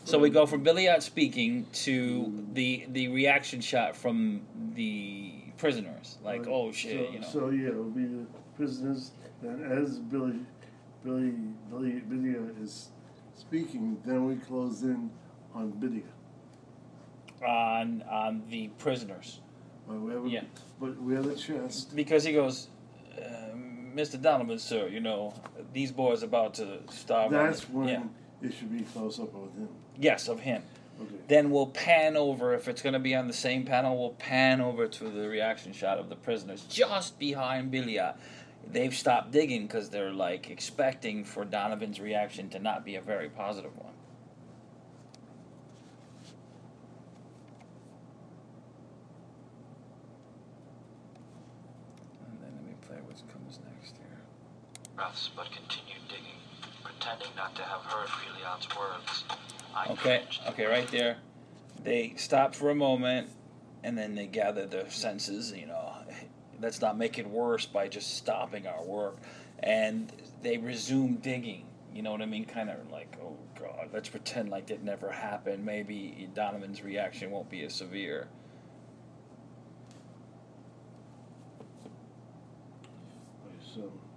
So we go from Billy out speaking to the reaction shot from the prisoners, like oh shit, so, you know. So yeah, it'll be the prisoners, and as Billy is speaking, then we close in on Bidia. On the prisoners. But we have a chest. Because he goes, Mr. Donovan, sir, you know, these boys about to starve. That's when it should be close up with him. Yes, of him. Okay. Then we'll pan over, if it's going to be on the same panel, we'll pan over to the reaction shot of the prisoners just behind Bilia. They've stopped digging because they're like expecting for Donovan's reaction to not be a very positive one. And then let me play what comes next here. Breaths, but continued digging, pretending not to have heard Philion's words. Okay, right there. They stop for a moment, and then they gather their senses, you know. Let's not make it worse by just stopping our work. And they resume digging, you know what I mean? Kind of like, oh, God, let's pretend like it never happened. Maybe Donovan's reaction won't be as severe. So,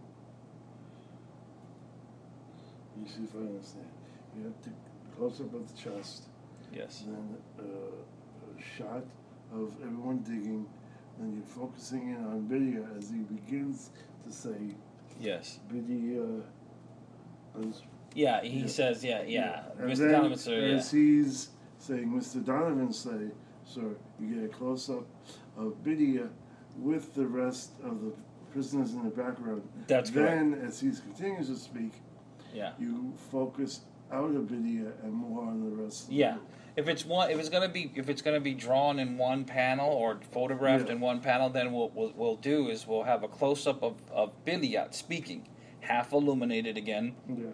you see if I understand. You have to close up of the chest. Yes. Then a shot of everyone digging. Then you're focusing in on Bidia as he begins to say. Yes. Bidia. He says, Mr. Donovan, sir, as he's saying, Mr. Donovan, say, sir, you get a close up of Bidia with the rest of the prisoners in the background. That's correct. Then, as he continues to speak, you focus out of Bidia and more on the rest. If it's gonna be drawn in one panel or photographed in one panel, then we'll do is we'll have a close up of Bilia speaking, half illuminated again. Yeah.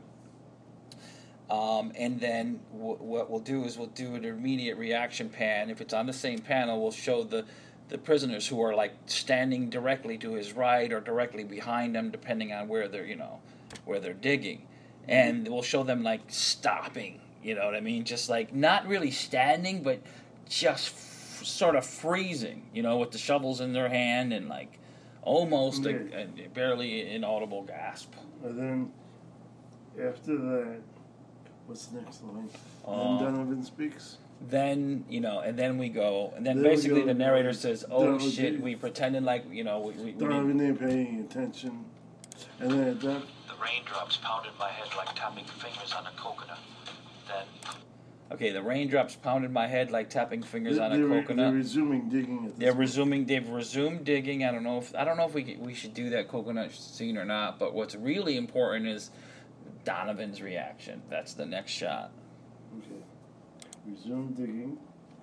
And then what we'll do is we'll do an immediate reaction pan. If it's on the same panel, we'll show the prisoners who are like standing directly to his right or directly behind him, depending on where they're digging, and we'll show them like stopping. You know what I mean? Just like not really standing, but just sort of freezing. You know, with the shovels in their hand and like almost a barely inaudible gasp. And then after that, what's the next line? Then Donovan speaks. Then and then we go, and then basically the narrator says, "Oh shit, we pretended like we Donovan ain't paying attention," and then at that. The raindrops pounded my head like tapping fingers on a coconut. Then. Okay, the raindrops pounded my head like tapping fingers on a coconut. They're resuming digging. They've resumed digging. I don't know if we should do that coconut scene or not. But what's really important is Donovan's reaction. That's the next shot. Okay. Resume digging.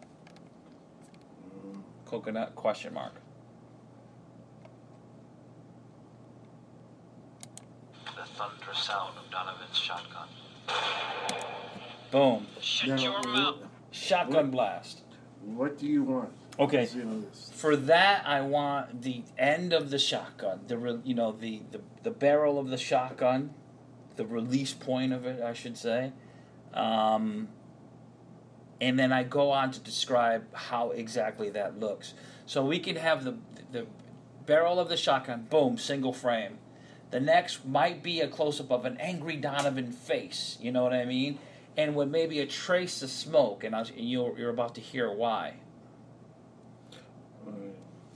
Coconut question mark. The thunderous sound of Donovan's shotgun. Boom. Shut your mouth. Shotgun blast. What do you want? Okay. For that, I want the end of the shotgun. The barrel of the shotgun, the release point of it, I should say. And then I go on to describe how exactly that looks. So we can have the barrel of the shotgun, boom, single frame. The next might be a close-up of an angry Donovan face, you know what I mean? And with maybe a trace of smoke, and you're about to hear why. All right.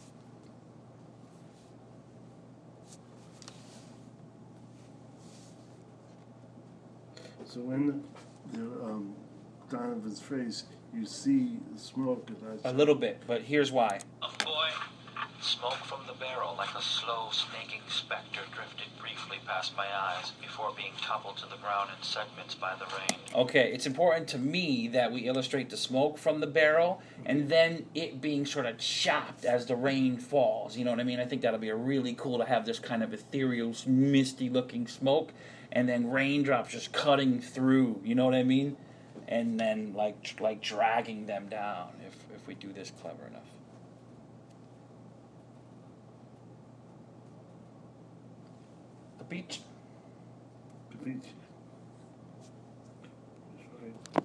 So in Donovan's face, you see the smoke. A little bit, but here's why. Oh boy. Smoke from the barrel like a slow, snaking specter drifted briefly past my eyes before being toppled to the ground in segments by the rain. Okay, it's important to me that we illustrate the smoke from the barrel and then it being sort of chopped as the rain falls. You know what I mean? I think that'll be really cool to have this kind of ethereal, misty-looking smoke and then raindrops just cutting through. You know what I mean? And then like dragging them down if we do this clever enough. The beach.